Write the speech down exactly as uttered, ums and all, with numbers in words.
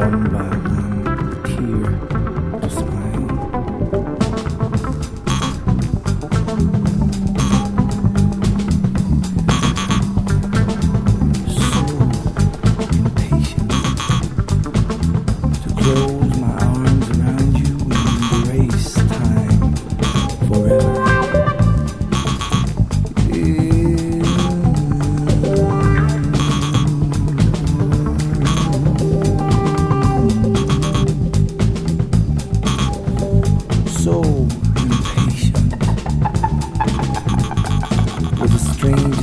one by one, tear to smile. So impatient to close my arms around you and embrace time forever. So impatient with a strange